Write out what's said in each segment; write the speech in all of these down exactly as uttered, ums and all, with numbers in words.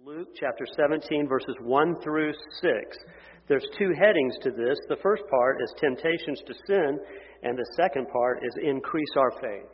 Luke chapter seventeen, verses one through six. There's two headings to this. The first part is temptations to sin, and the second part is increase our faith.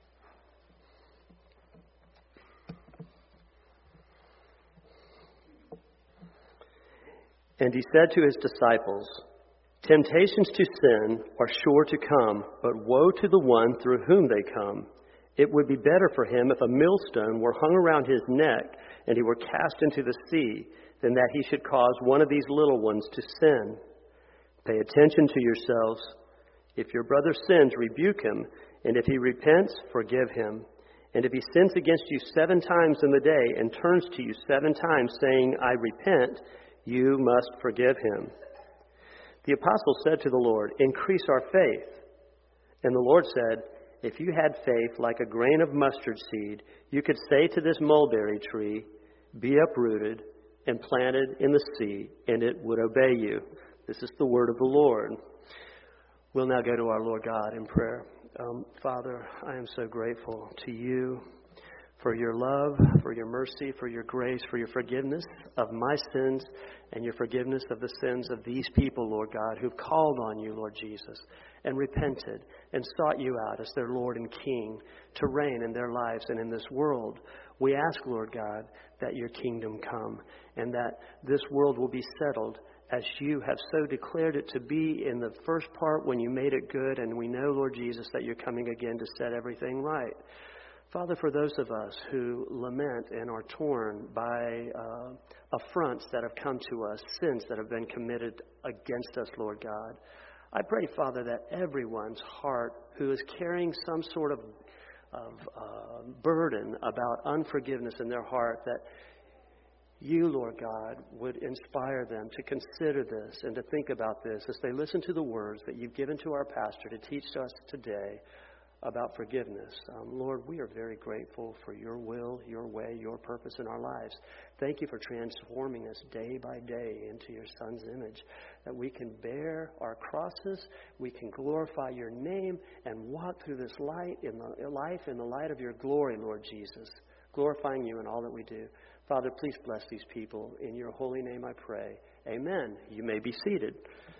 And he said to his disciples, "Temptations to sin are sure to come, but woe to the one through whom they come. It would be better for him if a millstone were hung around his neck and he were cast into the sea, than that he should cause one of these little ones to sin. Pay attention to yourselves. If your brother sins, rebuke him, and if he repents, forgive him. And if he sins against you seven times in the day and turns to you seven times saying, 'I repent,' you must forgive him." The apostle said to the Lord, "Increase our faith." And the Lord said, "If you had faith like a grain of mustard seed, you could say to this mulberry tree, 'Be uprooted and planted in the sea,' and it would obey you." This is the word of the Lord. We'll now go to our Lord God in prayer. Um, Father, I am so grateful to you for your love, for your mercy, for your grace, for your forgiveness of my sins and your forgiveness of the sins of these people, Lord God, who've called on you, Lord Jesus, and repented and sought you out as their Lord and King to reign in their lives and in this world. We ask, Lord God, that your kingdom come and that this world will be settled as you have so declared it to be in the first part when you made it good. And we know, Lord Jesus, that you're coming again to set everything right. Father, for those of us who lament and are torn by uh, affronts that have come to us, sins that have been committed against us, Lord God, I pray, Father, that everyone's heart who is carrying some sort of, of uh, burden about unforgiveness in their heart, that you, Lord God, would inspire them to consider this and to think about this as they listen to the words that you've given to our pastor to teach us today about forgiveness. Um, Lord, we are very grateful for your will, your way, your purpose in our lives. Thank you for transforming us day by day into your Son's image, that we can bear our crosses, we can glorify your name, and walk through this light in the life in the light of your glory, Lord Jesus, glorifying you in all that we do. Father, please bless these people. In your holy name I pray. Amen. You may be seated.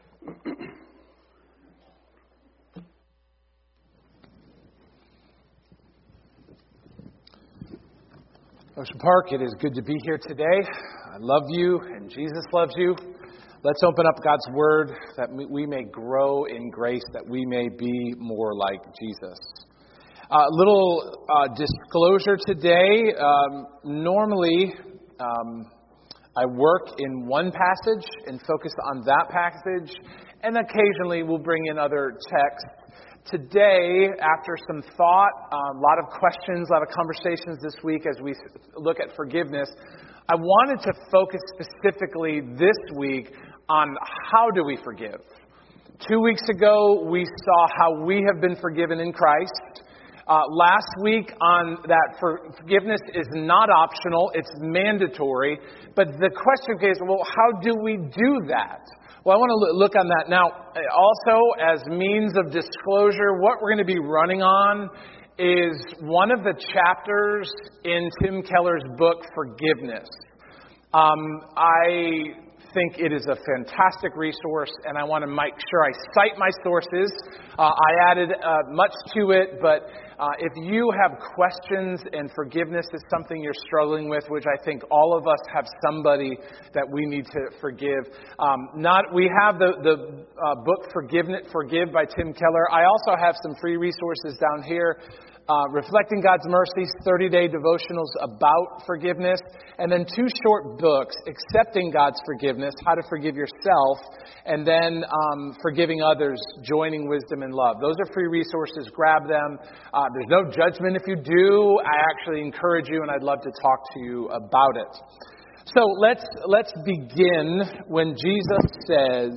Ocean Park, it is good to be here today. I love you and Jesus loves you. Let's open up God's Word that we may grow in grace, that we may be more like Jesus. A uh, little uh, disclosure today. Um, normally, um, I work in one passage and focus on that passage, and occasionally we'll bring in other texts. Today, after some thought, a lot of questions, a lot of conversations this week as we look at forgiveness, I wanted to focus specifically this week on how do we forgive. Two weeks ago, we saw how we have been forgiven in Christ. Uh, last week on that forgiveness is not optional, it's mandatory. But the question is, well, how do we do that? Well, I want to look on that. Now, also, as means of disclosure, what we're going to be running on is one of the chapters in Tim Keller's book, Forgiveness. Um, I think it is a fantastic resource, and I want to make sure I cite my sources. Uh, I added uh, much to it, but uh, if you have questions and forgiveness is something you're struggling with, which I think all of us have somebody that we need to forgive. Um, not we have the the uh, book Forgiveness, Forgive by Tim Keller. I also have some free resources down here. Uh, Reflecting God's Mercies, thirty-day devotionals about forgiveness, and then two short books, Accepting God's Forgiveness, How to Forgive Yourself, and then um, Forgiving Others, Joining Wisdom and Love. Those are free resources. Grab them. Uh, there's no judgment if you do. I actually encourage you, and I'd love to talk to you about it. So let's let's begin when Jesus says,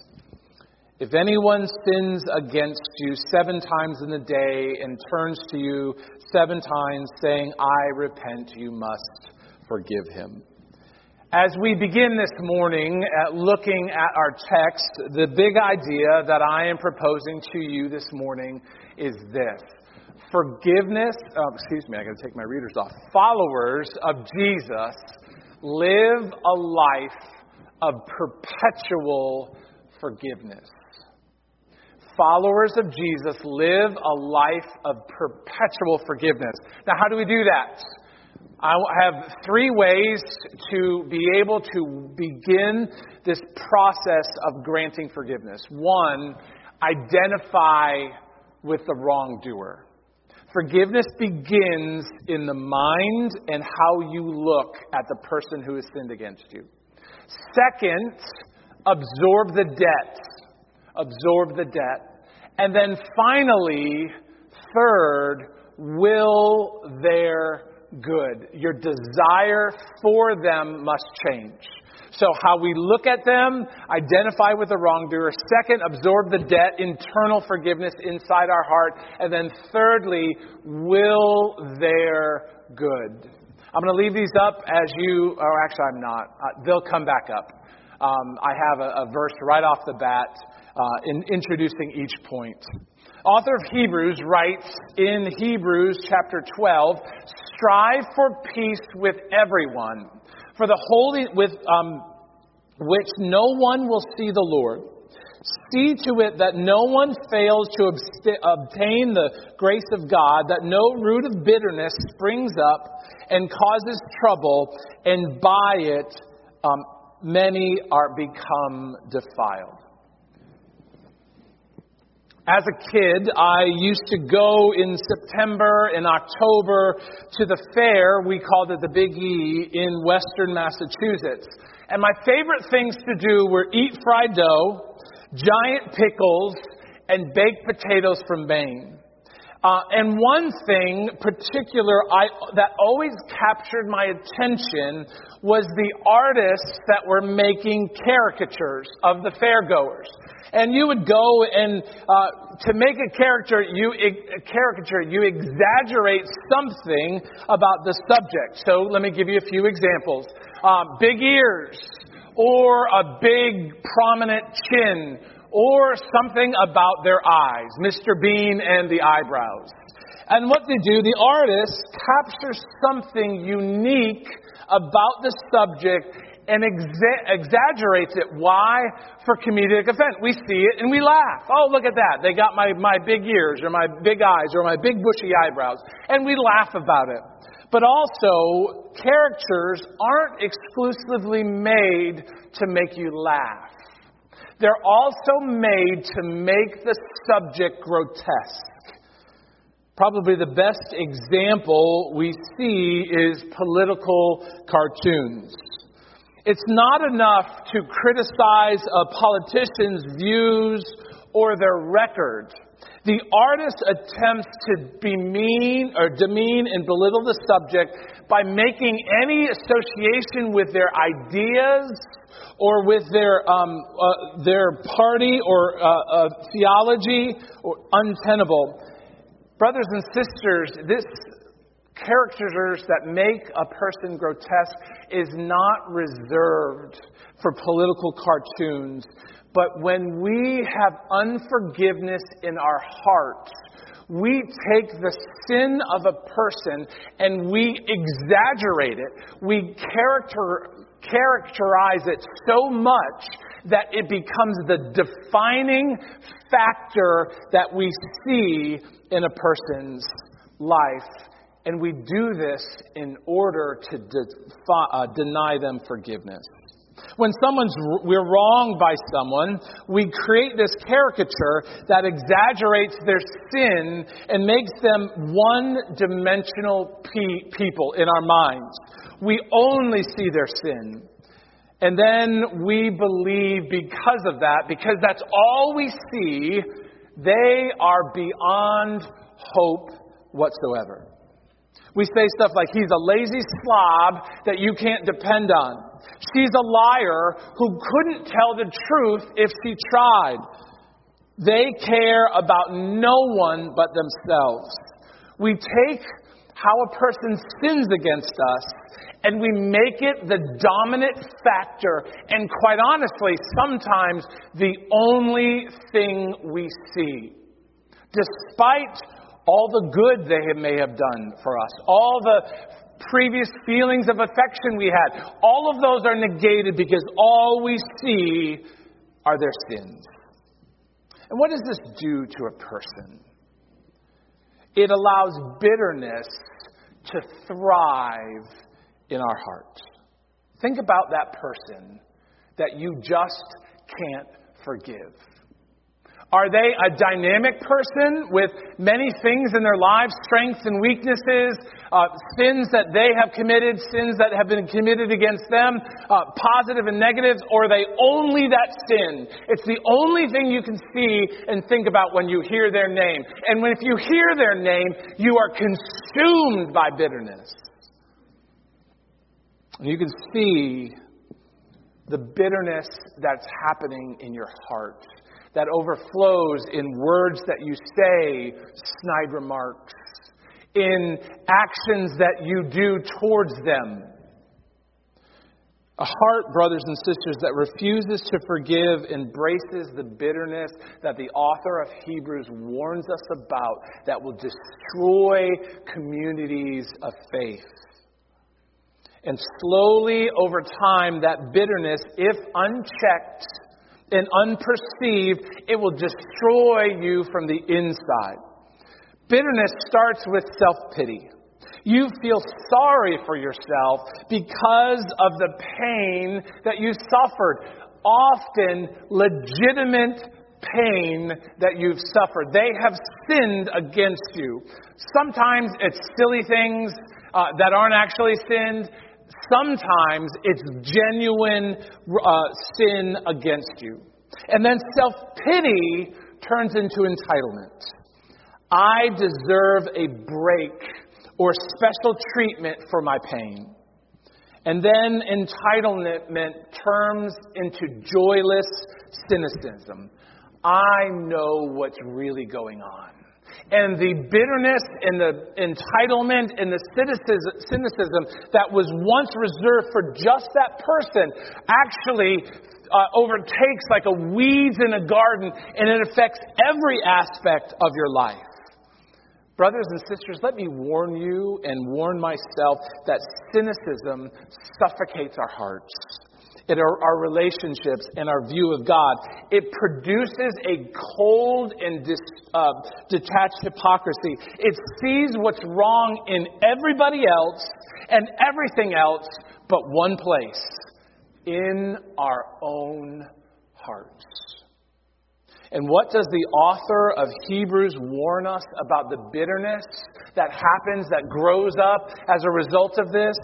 "If anyone sins against you seven times in the day and turns to you seven times saying, 'I repent,' you must forgive him." As we begin this morning at looking at our text, the big idea that I am proposing to you this morning is this. Forgiveness, oh, excuse me, I got to take my readers off. Followers of Jesus live a life of perpetual forgiveness. Followers of Jesus live a life of perpetual forgiveness. Now, how do we do that? I have three ways to be able to begin this process of granting forgiveness. One, identify with the wrongdoer. Forgiveness begins in the mind and how you look at the person who has sinned against you. Second, absorb the debt. Absorb the debt. And then finally, third, will their good. Your desire for them must change. So how we look at them, identify with the wrongdoer. Second, absorb the debt, internal forgiveness inside our heart. And then thirdly, will their good. I'm going to leave these up as you, or actually I'm not. Uh, they'll come back up. Um, I have a, a verse right off the bat uh, in introducing each point. Author of Hebrews writes in Hebrews chapter twelve, strive for peace with everyone, for the holy with um, which no one will see the Lord. See to it that no one fails to abst- obtain the grace of God, that no root of bitterness springs up and causes trouble, and by it um, many are become defiled. As a kid, I used to go in September and October to the fair, we called it the Big E, in western Massachusetts. And my favorite things to do were eat fried dough, giant pickles, and baked potatoes from Maine. Uh, and one thing particular I, that always captured my attention was the artists that were making caricatures of the fairgoers. And you would go and uh, to make a character, you a caricature, you exaggerate something about the subject. So let me give you a few examples: um, big ears, or a big prominent chin, or something about their eyes, Mister Bean and the eyebrows. And what they do, the artist captures something unique about the subject and exa- exaggerates it. Why? For comedic effect. We see it and we laugh. Oh, look at that. They got my, my big ears or my big eyes or my big bushy eyebrows. And we laugh about it. But also, characters aren't exclusively made to make you laugh. They're also made to make the subject grotesque. Probably the best example we see is political cartoons. It's not enough to criticize a politician's views or their record. The artist attempts to demean or demean and belittle the subject by making any association with their ideas or with their um, uh, their party or uh, uh, theology or untenable. Brothers and sisters, this caricatures that make a person grotesque is not reserved for political cartoons. But when we have unforgiveness in our hearts, we take the sin of a person and we exaggerate it. We character, characterize it so much that it becomes the defining factor that we see in a person's life. And we do this in order to defi- uh, deny them forgiveness. When someone's we're wronged by someone, we create this caricature that exaggerates their sin and makes them one-dimensional pe- people in our minds. We only see their sin. And then we believe because of that, because that's all we see, they are beyond hope whatsoever. We say stuff like, he's a lazy slob that you can't depend on. She's a liar who couldn't tell the truth if she tried. They care about no one but themselves. We take how a person sins against us and we make it the dominant factor and, quite honestly, sometimes the only thing we see. Despite all the good they may have done for us, all the previous feelings of affection we had. All of those are negated because all we see are their sins. And what does this do to a person? It allows bitterness to thrive in our hearts. Think about that person that you just can't forgive. Are they a dynamic person with many things in their lives, strengths and weaknesses, uh, sins that they have committed, sins that have been committed against them, uh, positive and negatives, or are they only that sin? It's the only thing you can see and think about when you hear their name. And when if you hear their name, you are consumed by bitterness. And you can see the bitterness that's happening in your heart, that overflows in words that you say, snide remarks, in actions that you do towards them. A heart, brothers and sisters, that refuses to forgive embraces the bitterness that the author of Hebrews warns us about, that will destroy communities of faith. And slowly, over time, that bitterness, if unchecked and unperceived, it will destroy you from the inside. Bitterness starts with self-pity. You feel sorry for yourself because of the pain that you suffered. Often legitimate pain that you've suffered. They have sinned against you. Sometimes it's silly things uh, that aren't actually sinned. Sometimes it's genuine uh, sin against you. And then self-pity turns into entitlement. I deserve a break or special treatment for my pain. And then entitlement turns into joyless cynicism. I know what's really going on. And the bitterness and the entitlement and the cynicism that was once reserved for just that person actually uh, overtakes like a weeds in a garden, and it affects every aspect of your life. Brothers and sisters, let me warn you and warn myself that cynicism suffocates our hearts, in our, our relationships, and our view of God. It produces a cold and dis, uh, detached hypocrisy. It sees what's wrong in everybody else and everything else but one place, in our own hearts. And what does the author of Hebrews warn us about the bitterness that happens, that grows up as a result of this?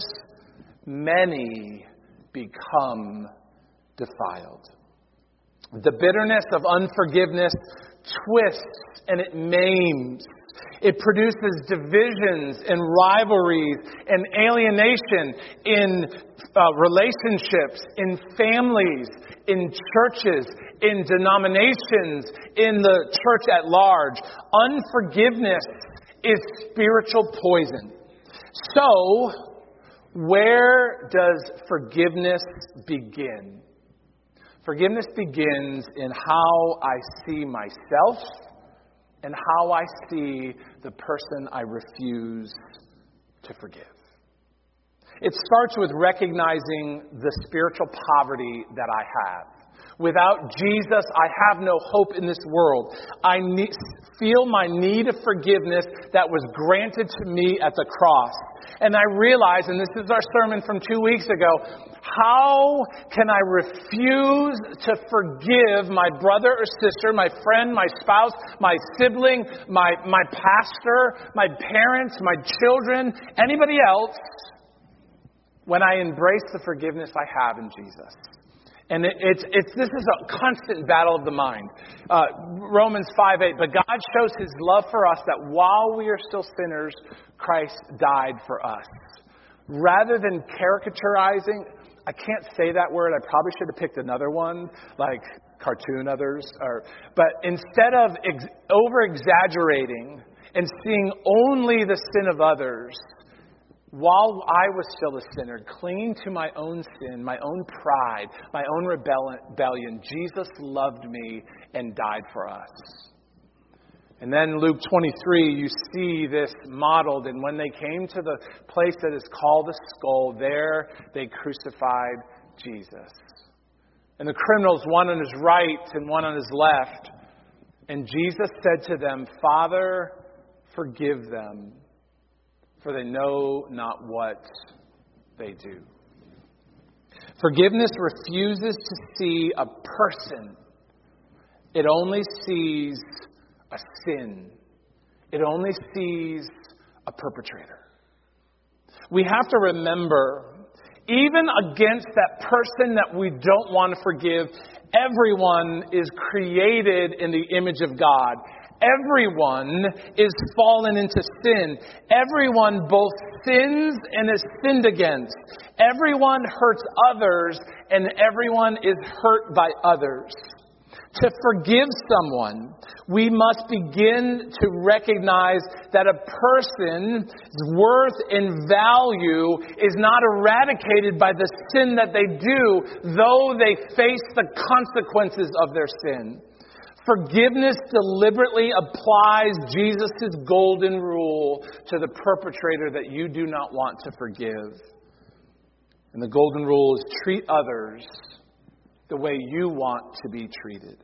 Many become defiled. The bitterness of unforgiveness twists and it maims. It produces divisions and rivalries and alienation in uh, relationships, in families, in churches, in denominations, in the church at large. Unforgiveness is spiritual poison. So, where does forgiveness begin? Forgiveness begins in how I see myself and how I see the person I refuse to forgive. It starts with recognizing the spiritual poverty that I have. Without Jesus, I have no hope in this world. I need, feel my need of forgiveness that was granted to me at the cross. And I realize, and this is our sermon from two weeks ago, how can I refuse to forgive my brother or sister, my friend, my spouse, my sibling, my, my pastor, my parents, my children, anybody else, when I embrace the forgiveness I have in Jesus? And it, it's, it's, this is a constant battle of the mind. Uh, Romans five eight, but God shows His love for us that while we are still sinners, Christ died for us. Rather than caricaturizing, I can't say that word, I probably should have picked another one, like cartoon others. Or, but instead of ex- over-exaggerating and seeing only the sin of others, while I was still a sinner, clinging to my own sin, my own pride, my own rebellion, Jesus loved me and died for us. And then Luke twenty-three, you see this modeled. And when they came to the place that is called the skull, there they crucified Jesus. And the criminals, one on his right and one on his left. And Jesus said to them, Father, forgive them, for they know not what they do. Forgiveness refuses to see a person. It only sees a sin. It only sees a perpetrator. We have to remember, even against that person that we don't want to forgive, everyone is created in the image of God. Everyone is fallen into sin. Everyone both sins and is sinned against. Everyone hurts others, and everyone is hurt by others. To forgive someone, we must begin to recognize that a person's worth and value is not eradicated by the sin that they do, though they face the consequences of their sin. Forgiveness deliberately applies Jesus' golden rule to the perpetrator that you do not want to forgive. And the golden rule is treat others the way you want to be treated.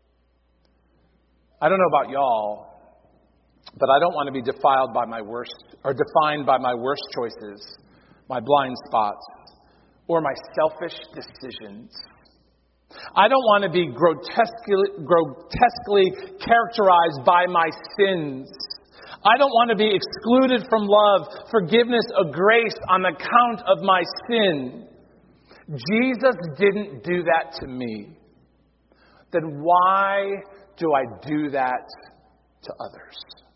I don't know about y'all, but I don't want to be defiled by my worst, or defined by my worst choices, my blind spots, or my selfish decisions. I don't want to be grotesquely, grotesquely characterized by my sins. I don't want to be excluded from love, forgiveness, or grace on account of my sin. Jesus didn't do that to me. Then why do I do that to others?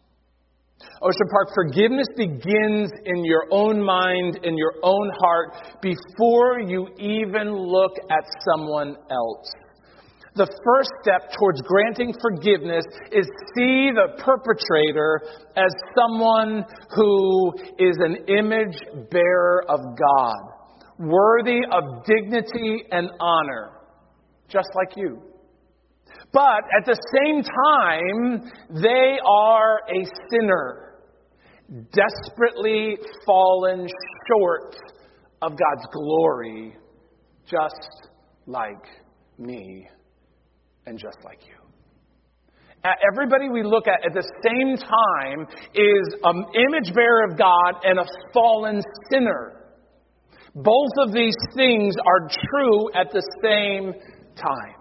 Ocean Park, forgiveness begins in your own mind, in your own heart, before you even look at someone else. The first step towards granting forgiveness is see the perpetrator as someone who is an image bearer of God, worthy of dignity and honor, just like you. But at the same time, they are a sinner, desperately fallen short of God's glory, just like me and just like you. Everybody we look at at the same time is an image bearer of God and a fallen sinner. Both of these things are true at the same time.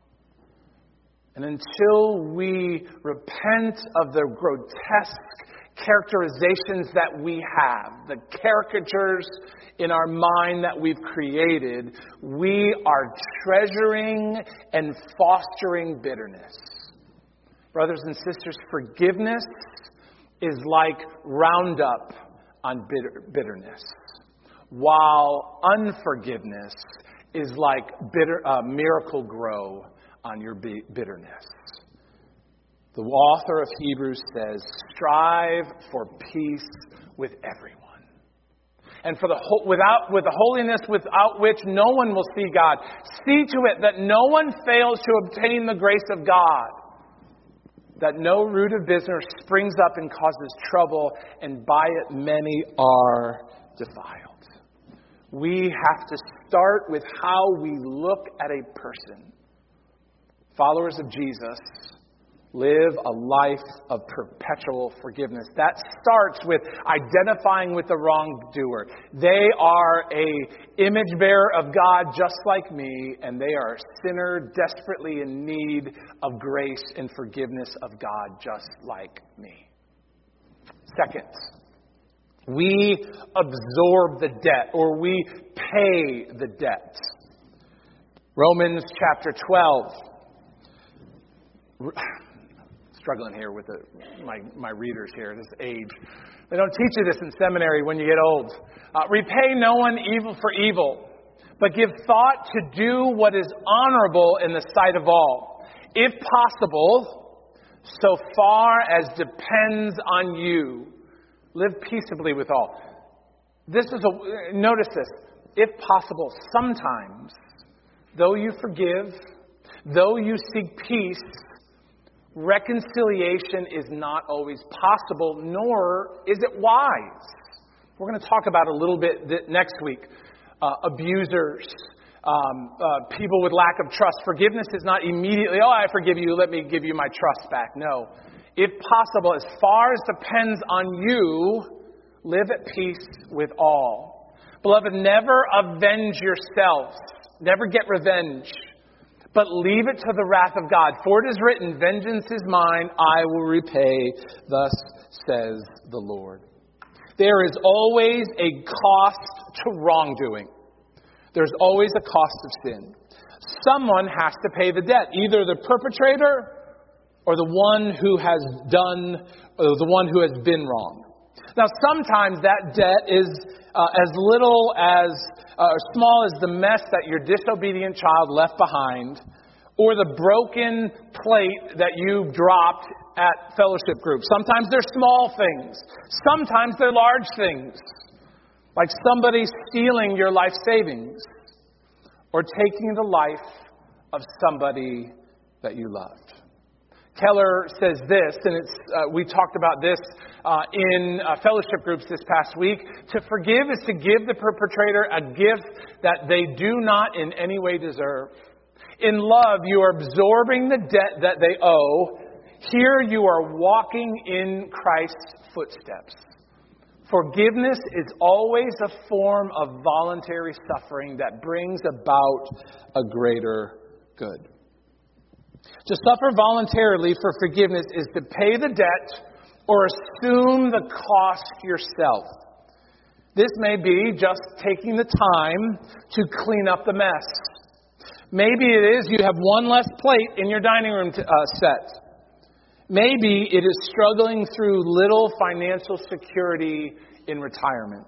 And until we repent of the grotesque characterizations that we have, the caricatures in our mind that we've created, we are treasuring and fostering bitterness. Brothers and sisters, forgiveness is like Roundup on bitter, bitterness, while unforgiveness is like bitter, uh, Miracle Grow on your bitterness. The author of Hebrews says, strive for peace with everyone. And for the ho- without with the holiness without which no one will see God. See to it that no one fails to obtain the grace of God, that no root of bitterness springs up and causes trouble, and by it many are defiled. We have to start with how we look at a person. Followers of Jesus live a life of perpetual forgiveness. That starts with identifying with the wrongdoer. They are a image bearer of God just like me, and they are a sinner desperately in need of grace and forgiveness of God just like me. Second, we absorb the debt, or we pay the debt. Romans chapter twelve. Struggling here with the, my, my readers here, this age. They don't teach you this in seminary when you get old. Uh, Repay no one evil for evil, but give thought to do what is honorable in the sight of all. If possible, so far as depends on you, live peaceably with all. This is a, notice this. If possible, sometimes, though you forgive, though you seek peace, Reconciliation is not always possible, nor is it wise. We're going to talk about it a little bit th- next week. Uh, abusers, um, uh, people with lack of trust. Forgiveness is not immediately, oh, I forgive you, let me give you my trust back. No. If possible, as far as depends on you, live at peace with all. Beloved, never avenge yourselves. Never get revenge. But leave it to the wrath of God. For it is written, vengeance is mine, I will repay. Thus says the Lord. There is always a cost to wrongdoing. There's always a cost of sin. Someone has to pay the debt. Either the perpetrator or the one who has done, or the one who has been wrong. Now, sometimes that debt is uh, as little as, uh, or small as the mess that your disobedient child left behind, or the broken plate that you dropped at fellowship group. Sometimes they're small things. Sometimes they're large things. Like somebody stealing your life savings, or taking the life of somebody that you loved. Keller says this, and it's uh, we talked about this uh, in uh, fellowship groups this past week. To forgive is to give the perpetrator a gift that they do not in any way deserve. In love, you are absorbing the debt that they owe. Here you are walking in Christ's footsteps. Forgiveness is always a form of voluntary suffering that brings about a greater good. To suffer voluntarily for forgiveness is to pay the debt or assume the cost yourself. This may be just taking the time to clean up the mess. Maybe it is you have one less plate in your dining room to, uh, set. Maybe it is struggling through little financial security in retirement.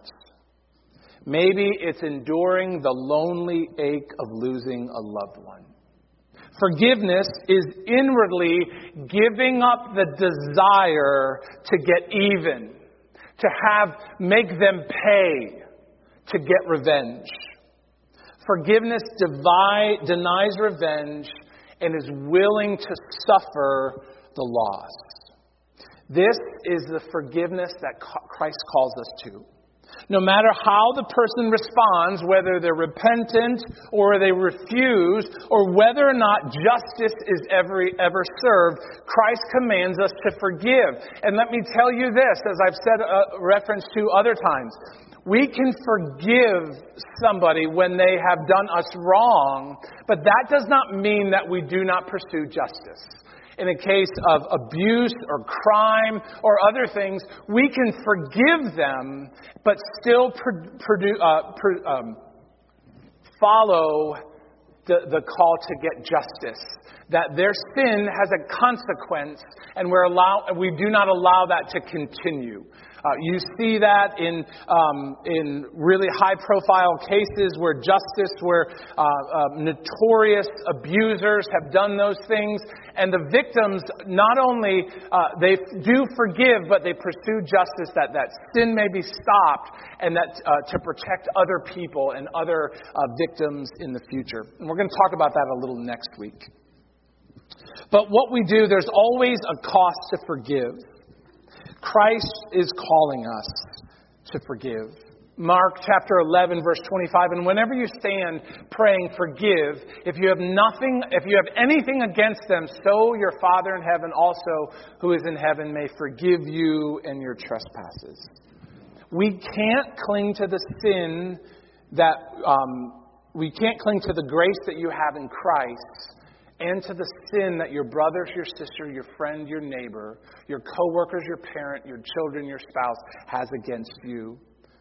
Maybe it's enduring the lonely ache of losing a loved one. Forgiveness is inwardly giving up the desire to get even, to have, make them pay, to get revenge. Forgiveness devi- denies revenge and is willing to suffer the loss. This is the forgiveness that Christ calls us to. No matter how the person responds, whether they're repentant or they refuse, or whether or not justice is ever, ever served, Christ commands us to forgive. And let me tell you this, as I've said a reference to other times, we can forgive somebody when they have done us wrong, but that does not mean that we do not pursue justice. In a case of abuse or crime or other things, we can forgive them, but still pro- produ- uh, pro- um, follow the, the call to get justice. That their sin has a consequence, and we're allow- we do not allow that to continue. Uh, you see that in um, in really high-profile cases where justice, where uh, uh, notorious abusers have done those things, and the victims not only uh, they do forgive, but they pursue justice that that sin may be stopped, and that uh, to protect other people and other uh, victims in the future. And we're going to talk about that a little next week. But what we do, there's always a cost to forgive. Christ is calling us to forgive. Mark chapter eleven, verse twenty-five, and whenever you stand praying, forgive. If you have nothing, if you have anything against them, so your Father in heaven also, who is in heaven, may forgive you and your trespasses. We can't cling to the sin that, um, we can't cling to the grace that you have in Christ and to the sin that your brother, your sister, your friend, your neighbor, your coworkers, your parent, your children, your spouse has against you.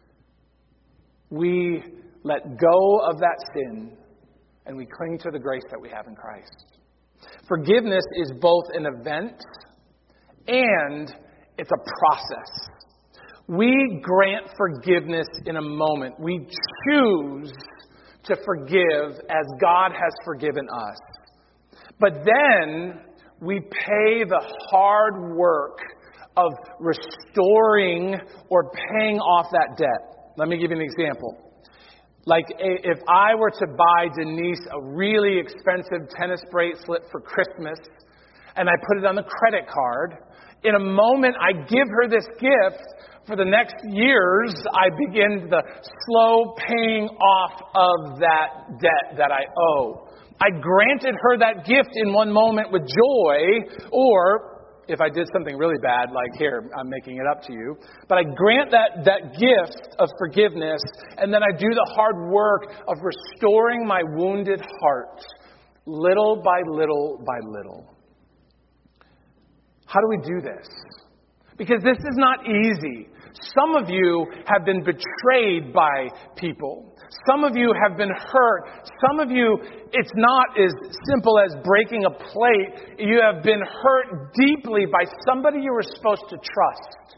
We let go of that sin and we cling to the grace that we have in Christ. Forgiveness is both an event and it's a process. We grant forgiveness in a moment. We choose to forgive as God has forgiven us. But then we pay the hard work of restoring or paying off that debt. Let me give you an example. Like if I were to buy Denise a really expensive tennis bracelet for Christmas, and I put it on the credit card. In a moment, I give her this gift. For the next years, I begin the slow paying off of that debt that I owe. I granted her that gift in one moment with joy, or if I did something really bad, like here, I'm making it up to you. But I grant that, that gift of forgiveness, and then I do the hard work of restoring my wounded heart, little by little by little. How do we do this? Because this is not easy. Some of you have been betrayed by people. Some of you have been hurt. Some of you, it's not as simple as breaking a plate. You have been hurt deeply by somebody you were supposed to trust.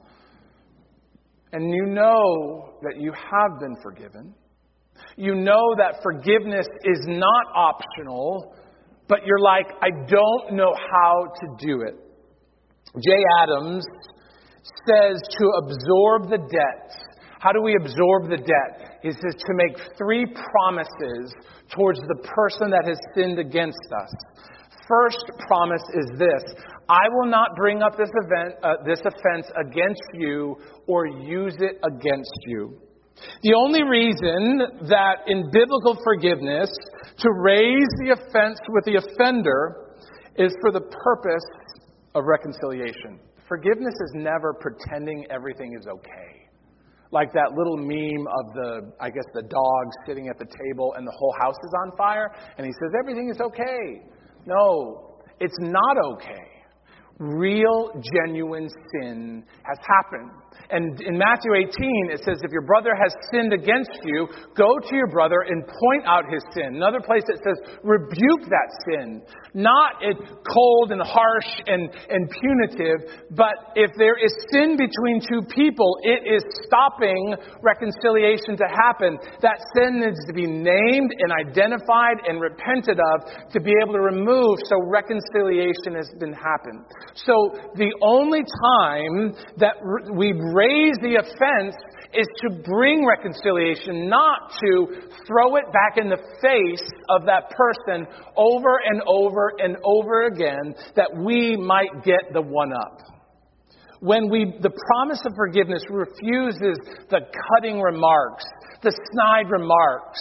And you know that you have been forgiven. You know that forgiveness is not optional, but you're like, I don't know how to do it. Jay Adams says to absorb the debt. How do we absorb the debt? He says to make three promises towards the person that has sinned against us. First promise is this: I will not bring up this event, uh, this offense against you or use it against you. The only reason that in biblical forgiveness to raise the offense with the offender is for the purpose of reconciliation. Forgiveness is never pretending everything is okay. Like that little meme of the, I guess, the dog sitting at the table and the whole house is on fire, and he says, everything is okay. No, it's not okay. Real, genuine sin has happened. And in Matthew eighteen, it says, if your brother has sinned against you, go to your brother and point out his sin. Another place it says, rebuke that sin. Not it cold and harsh and, and punitive, but if there is sin between two people, it is stopping reconciliation to happen. That sin needs to be named and identified and repented of to be able to remove so reconciliation has been happened. So the only time that we raise the offense is to bring reconciliation, not to throw it back in the face of that person over and over and over again that we might get the one up. When we, the promise of forgiveness refuses the cutting remarks, the snide remarks.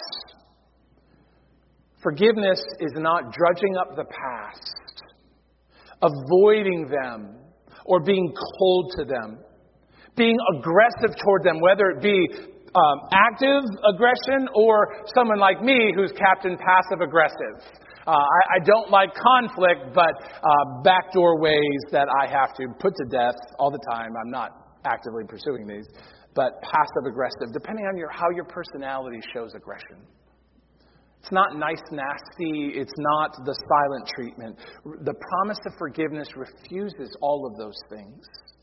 Forgiveness is not drudging up the past, avoiding them, or being cold to them. Being aggressive toward them, whether it be um, active aggression or someone like me who's Captain Passive Aggressive. Uh, I, I don't like conflict, but uh, backdoor ways that I have to put to death all the time. I'm not actively pursuing these, but passive aggressive, depending on your how your personality shows aggression. It's not nice, nasty. It's not the silent treatment. The promise of forgiveness refuses all of those things.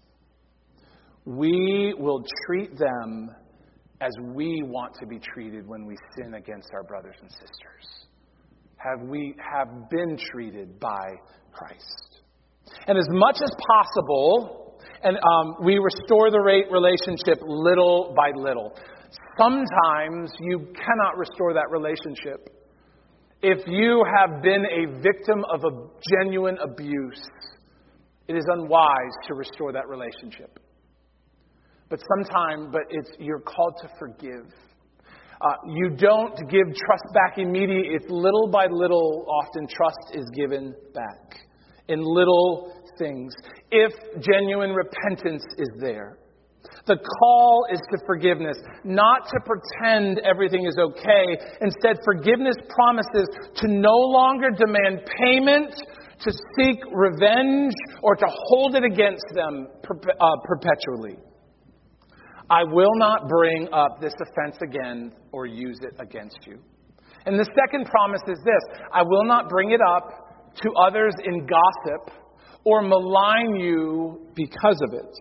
We will treat them as we want to be treated when we sin against our brothers and sisters. Have we have been treated by Christ. And as much as possible, and um, we restore the relationship little by little. Sometimes you cannot restore that relationship. If you have been a victim of a genuine abuse, it is unwise to restore that relationship. But sometimes, but it's you're called to forgive. Uh, you don't give trust back immediately. It's little by little, often trust is given back in little things. If genuine repentance is there. The call is to forgiveness, not to pretend everything is okay. Instead, forgiveness promises to no longer demand payment, to seek revenge, or to hold it against them uh, perpetually. I will not bring up this offense again or use it against you. And the second promise is this: I will not bring it up to others in gossip or malign you because of it.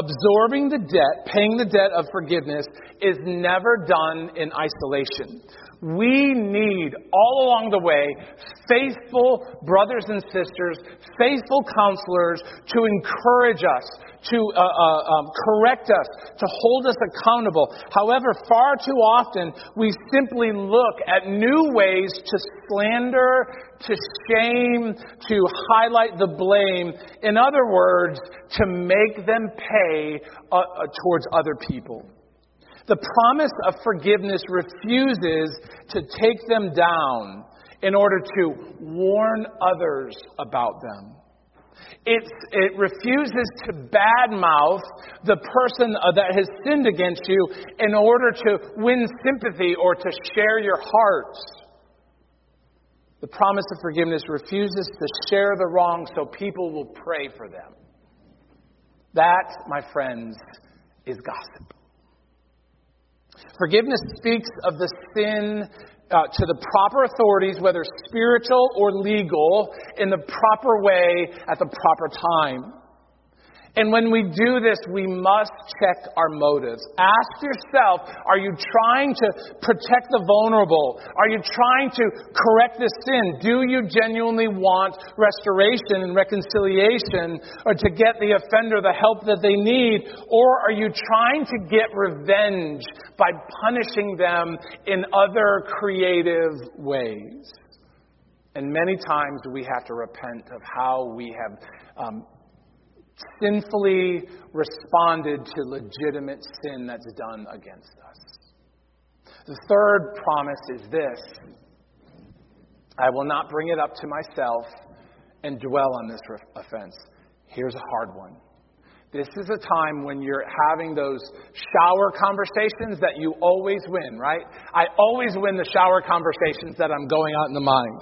Absorbing the debt, paying the debt of forgiveness, is never done in isolation. We need, all along the way, faithful brothers and sisters, faithful counselors to encourage us, to uh, uh, um, correct us, to hold us accountable. However, far too often, we simply look at new ways to slander, to shame, to highlight the blame. In other words, to make them pay uh, uh, towards other people. The promise of forgiveness refuses to take them down in order to warn others about them. It's, it refuses to badmouth the person that has sinned against you in order to win sympathy or to share your heart. The promise of forgiveness refuses to share the wrong so people will pray for them. That, my friends, is gossip. Forgiveness speaks of the sin uh, to the proper authorities, whether spiritual or legal, in the proper way at the proper time. And when we do this, we must check our motives. Ask yourself, are you trying to protect the vulnerable? Are you trying to correct the sin? Do you genuinely want restoration and reconciliation, or to get the offender the help that they need? Or are you trying to get revenge by punishing them in other creative ways? And many times we have to repent of how we have um, sinfully responded to legitimate sin that's done against us. The third promise is this: I will not bring it up to myself and dwell on this offense. Here's a hard one. This is a time when you're having those shower conversations that you always win, right? I always win the shower conversations that I'm going out in the mind.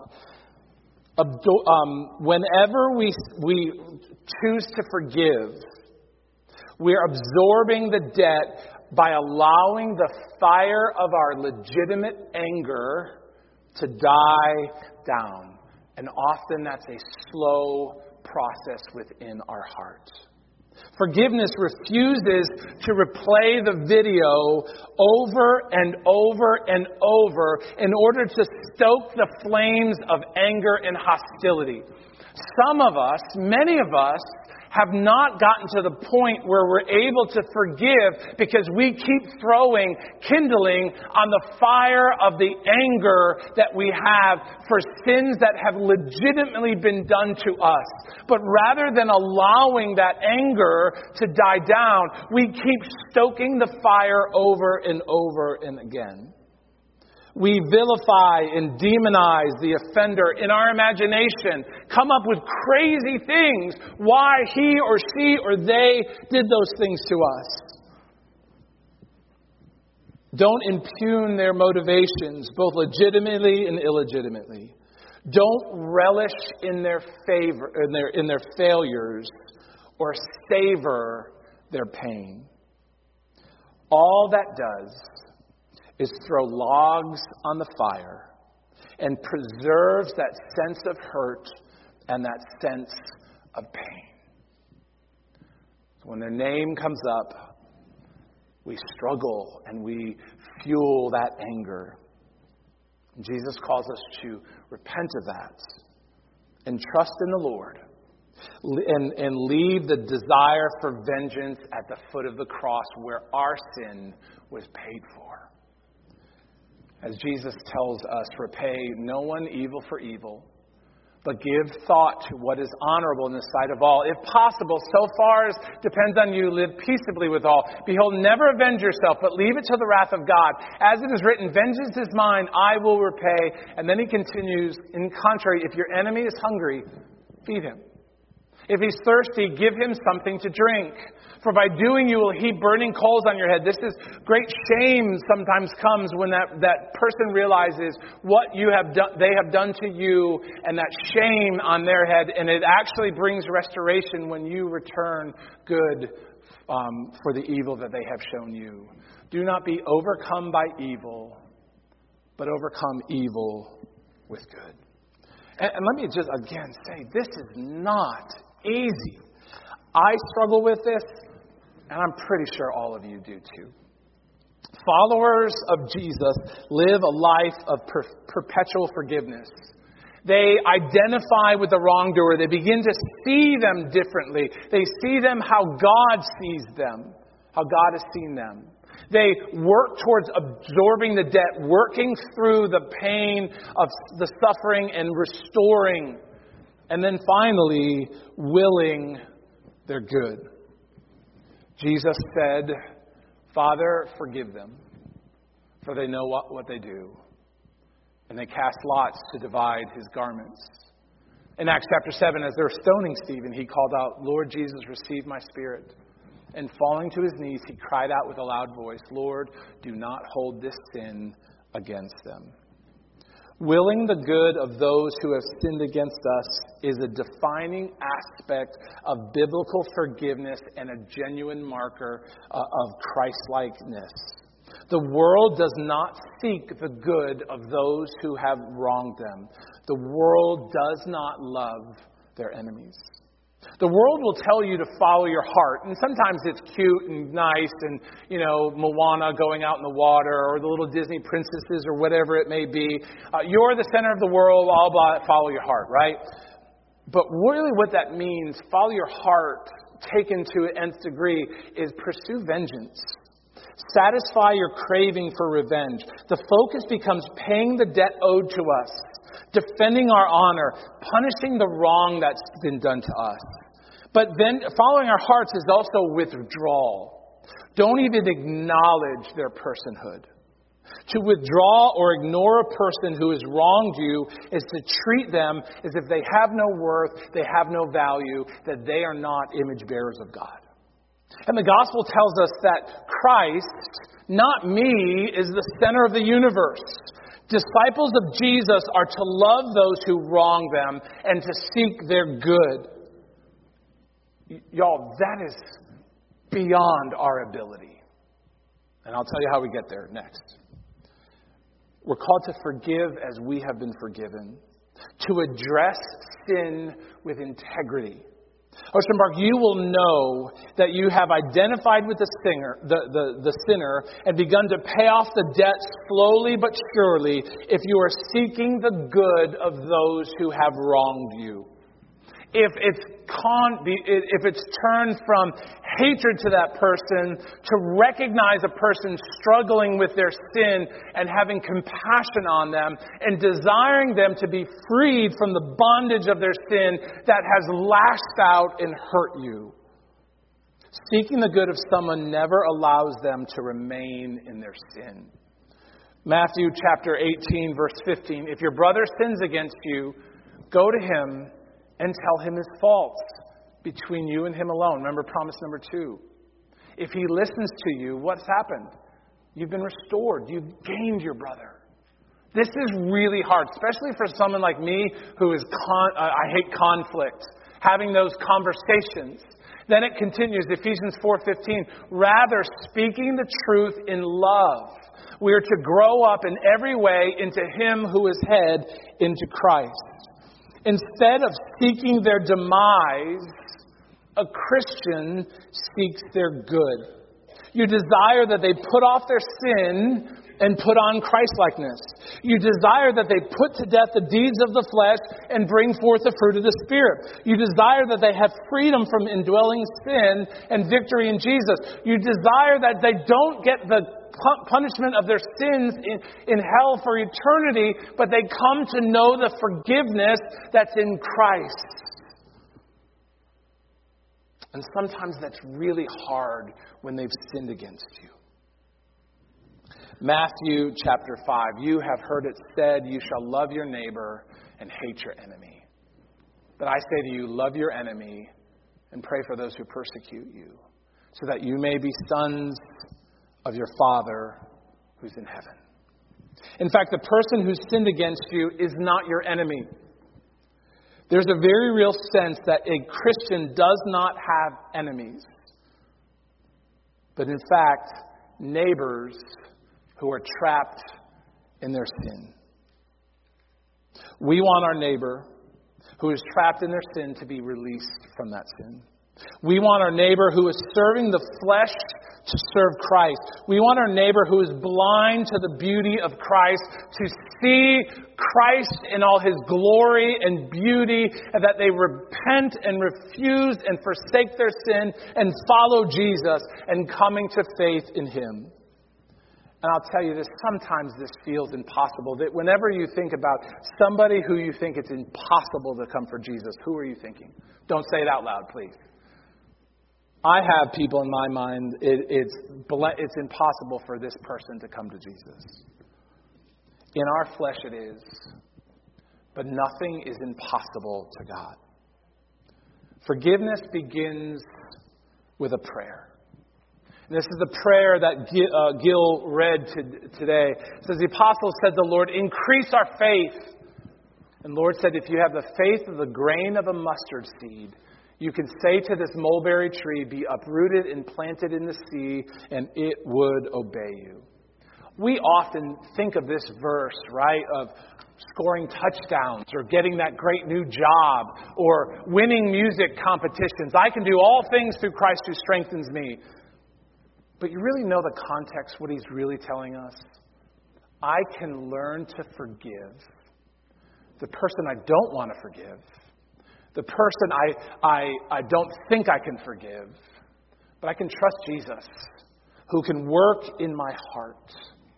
Um, whenever we we choose to forgive, we're absorbing the debt by allowing the fire of our legitimate anger to die down. And often that's a slow process within our hearts. Forgiveness refuses to replay the video over and over and over in order to stoke the flames of anger and hostility. Some of us, many of us, have not gotten to the point where we're able to forgive because we keep throwing kindling on the fire of the anger that we have for sins that have legitimately been done to us. But rather than allowing that anger to die down, we keep stoking the fire over and over and again. We vilify and demonize the offender in our imagination, come up with crazy things why he or she or they did those things to us. Don't impugn their motivations, both legitimately and illegitimately. Don't relish in their favor, in their in their failures, or savor their pain. All that does is throw logs on the fire and preserves that sense of hurt and that sense of pain. So when their name comes up, we struggle and we fuel that anger. And Jesus calls us to repent of that and trust in the Lord and, and leave the desire for vengeance at the foot of the cross where our sin was paid for. As Jesus tells us, repay no one evil for evil, but give thought to what is honorable in the sight of all. If possible, so far as depends on you, live peaceably with all. Behold, never avenge yourself, but leave it to the wrath of God. As it is written, vengeance is mine, I will repay. And then he continues, in contrary, if your enemy is hungry, feed him. If he's thirsty, give him something to drink. For by doing you will heap burning coals on your head. This is great shame sometimes comes when that, that person realizes what you have done, they have done to you, and that shame on their head. And it actually brings restoration when you return good um, for the evil that they have shown you. Do not be overcome by evil, but overcome evil with good. And, and let me just again say, this is not easy. I struggle with this, and I'm pretty sure all of you do too. Followers of Jesus live a life of per- perpetual forgiveness. They identify with the wrongdoer. They begin to see them differently. They see them how God sees them, how God has seen them. They work towards absorbing the debt, working through the pain of the suffering and restoring. And then finally, willing their good. Jesus said, Father, forgive them, for they know what, what they do. And they cast lots to divide his garments. In Acts chapter seven, as they were stoning Stephen, he called out, Lord Jesus, receive my spirit. And falling to his knees, he cried out with a loud voice, Lord, do not hold this sin against them. Willing the good of those who have sinned against us is a defining aspect of biblical forgiveness and a genuine marker uh, of Christ-likeness. The world does not seek the good of those who have wronged them. The world does not love their enemies. The world will tell you to follow your heart. And sometimes it's cute and nice and, you know, Moana going out in the water or the little Disney princesses or whatever it may be. Uh, you're the center of the world, blah, blah, follow your heart, right? But really what that means, follow your heart, taken to an nth degree, is pursue vengeance. Satisfy your craving for revenge. The focus becomes paying the debt owed to us, defending our honor, punishing the wrong that's been done to us. But then following our hearts is also withdrawal. Don't even acknowledge their personhood. To withdraw or ignore a person who has wronged you is to treat them as if they have no worth, they have no value, that they are not image bearers of God. And the gospel tells us that Christ, not me, is the center of the universe. Disciples of Jesus are to love those who wrong them and to seek their good. Y- y'all, that is beyond our ability. And I'll tell you how we get there next. We're called to forgive as we have been forgiven. To address sin with integrity. Ocean Park, you will know that you have identified with the, singer, the, the, the sinner and begun to pay off the debt slowly but surely if you are seeking the good of those who have wronged you. If it's con, if it's turned from hatred to that person to recognize a person struggling with their sin and having compassion on them and desiring them to be freed from the bondage of their sin that has lashed out and hurt you. Seeking the good of someone never allows them to remain in their sin. Matthew chapter eighteen, verse fifteen. If your brother sins against you, go to him and tell him his faults between you and him alone. Remember promise number two. If he listens to you, what's happened? You've been restored. You've gained your brother. This is really hard, especially for someone like me who is, con- uh, I hate conflict, having those conversations. Then it continues, Ephesians four fifteen, rather speaking the truth in love. We are to grow up in every way into him who is head, into Christ. Instead of seeking their demise, a Christian seeks their good. You desire that they put off their sin and put on Christ-likeness. You desire that they put to death the deeds of the flesh and bring forth the fruit of the Spirit. You desire that they have freedom from indwelling sin and victory in Jesus. You desire that they don't get the punishment of their sins in, in hell for eternity, but they come to know the forgiveness that's in Christ. And sometimes that's really hard when they've sinned against you. Matthew chapter five, you have heard it said, you shall love your neighbor and hate your enemy. But I say to you, love your enemy and pray for those who persecute you, so that you may be sons of your Father who's in heaven. In fact, the person who's sinned against you is not your enemy. There's a very real sense that a Christian does not have enemies, but in fact, neighbors who are trapped in their sin. We want our neighbor who is trapped in their sin to be released from that sin. We want our neighbor who is serving the flesh to serve Christ. We want our neighbor who is blind to the beauty of Christ to see Christ in all his glory and beauty, and that they repent and refuse and forsake their sin and follow Jesus and coming to faith in him. And I'll tell you this, sometimes this feels impossible. That whenever you think about somebody who you think it's impossible to come for Jesus, who are you thinking? Don't say it out loud, please. I have people in my mind, it, it's, it's impossible for this person to come to Jesus. In our flesh it is. But nothing is impossible to God. Forgiveness begins with a prayer. And this is the prayer that Gil read today. It says, the apostles said to the Lord, increase our faith. And the Lord said, if you have the faith of the grain of a mustard seed, you can say to this mulberry tree, be uprooted and planted in the sea, and it would obey you. We often think of this verse, right, of scoring touchdowns or getting that great new job or winning music competitions. I can do all things through Christ who strengthens me. But you really know the context, what he's really telling us? I can learn to forgive the person I don't want to forgive. The person I, I, I don't think I can forgive. But I can trust Jesus, who can work in my heart.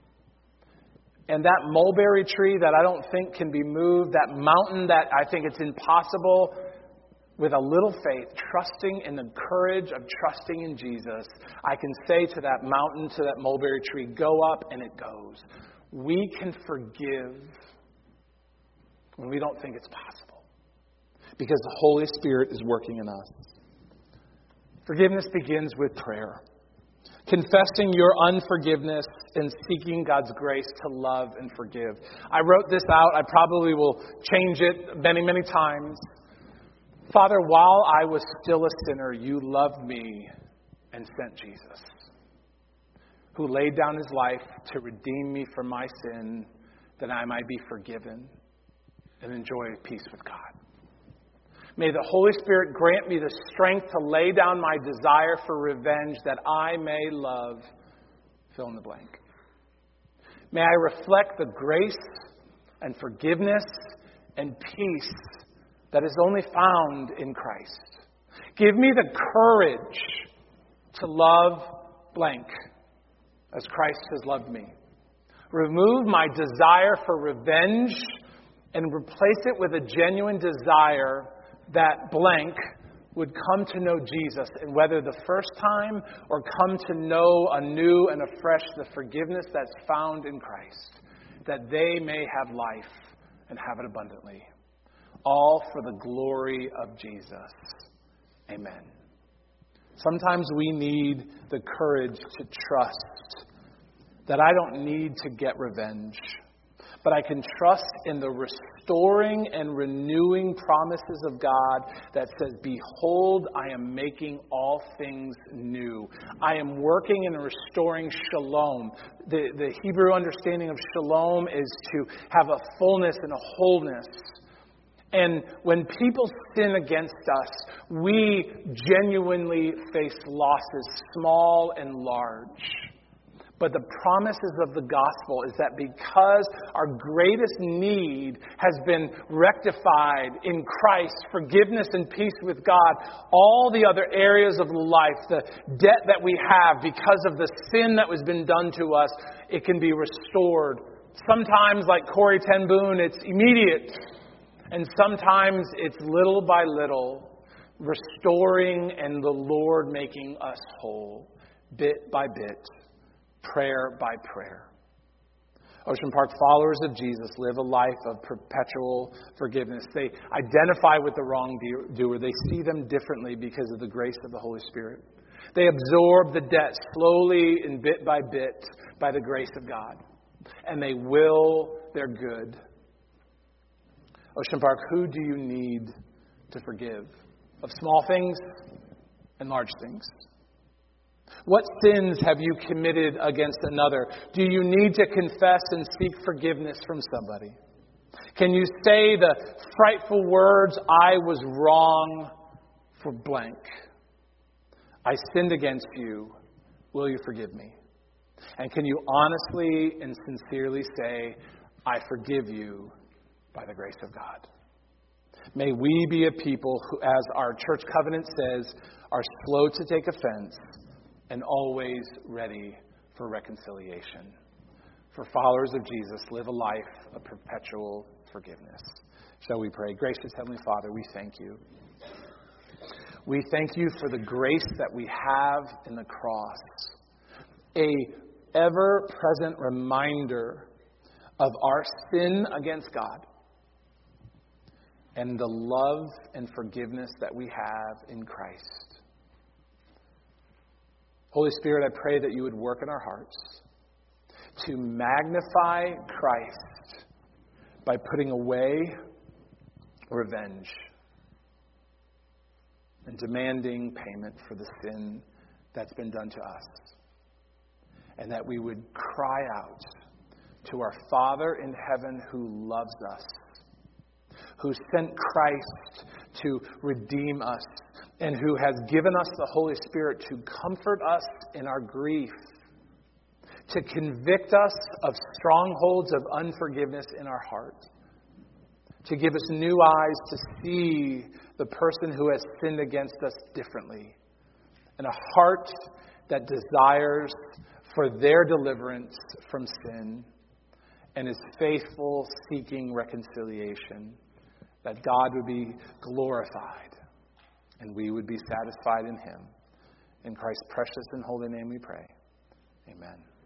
And that mulberry tree that I don't think can be moved, that mountain that I think it's impossible, with a little faith, trusting in the courage of trusting in Jesus, I can say to that mountain, to that mulberry tree, go up, and it goes. We can forgive when we don't think it's possible, because the Holy Spirit is working in us. Forgiveness begins with prayer. Confessing your unforgiveness and seeking God's grace to love and forgive. I wrote this out. I probably will change it many, many times. Father, while I was still a sinner, you loved me and sent Jesus, who laid down his life to redeem me from my sin, that I might be forgiven and enjoy peace with God. May the Holy Spirit grant me the strength to lay down my desire for revenge, that I may love, fill in the blank. May I reflect the grace and forgiveness and peace that is only found in Christ. Give me the courage to love blank as Christ has loved me. Remove my desire for revenge and replace it with a genuine desire that blank would come to know Jesus, and whether the first time or come to know anew and afresh the forgiveness that's found in Christ, that they may have life and have it abundantly. All for the glory of Jesus. Amen. Sometimes we need the courage to trust that I don't need to get revenge, but I can trust in the restoring and renewing promises of God that says, behold, I am making all things new. I am working and restoring shalom. The, the Hebrew understanding of shalom is to have a fullness and a wholeness. And when people sin against us, we genuinely face losses, small and large. But the promises of the gospel is that because our greatest need has been rectified in Christ, forgiveness and peace with God, all the other areas of life, the debt that we have because of the sin that has been done to us, it can be restored. Sometimes, like Corrie ten Boom, it's immediate. And sometimes it's little by little, restoring and the Lord making us whole, bit by bit, prayer by prayer. Ocean Park followers of Jesus live a life of perpetual forgiveness. They identify with the wrongdoer. They see them differently because of the grace of the Holy Spirit. They absorb the debt slowly and bit by bit by the grace of God. And they will their good. Ocean Park, who do you need to forgive? Of small things and large things. What sins have you committed against another? Do you need to confess and seek forgiveness from somebody? Can you say the frightful words, I was wrong for blank? I sinned against you. Will you forgive me? And can you honestly and sincerely say, I forgive you by the grace of God? May we be a people who, as our church covenant says, are slow to take offense and always ready for reconciliation. For followers of Jesus, live a life of perpetual forgiveness. Shall we pray? Gracious Heavenly Father, we thank you. We thank you for the grace that we have in the cross. A ever-present reminder of our sin against God and the love and forgiveness that we have in Christ. Holy Spirit, I pray that you would work in our hearts to magnify Christ by putting away revenge and demanding payment for the sin that's been done to us. And that we would cry out to our Father in heaven who loves us, who sent Christ to redeem us, and who has given us the Holy Spirit to comfort us in our grief, to convict us of strongholds of unforgiveness in our heart, to give us new eyes to see the person who has sinned against us differently, and a heart that desires for their deliverance from sin and is faithful, seeking reconciliation, that God would be glorified and we would be satisfied in Him. In Christ's precious and holy name we pray. Amen.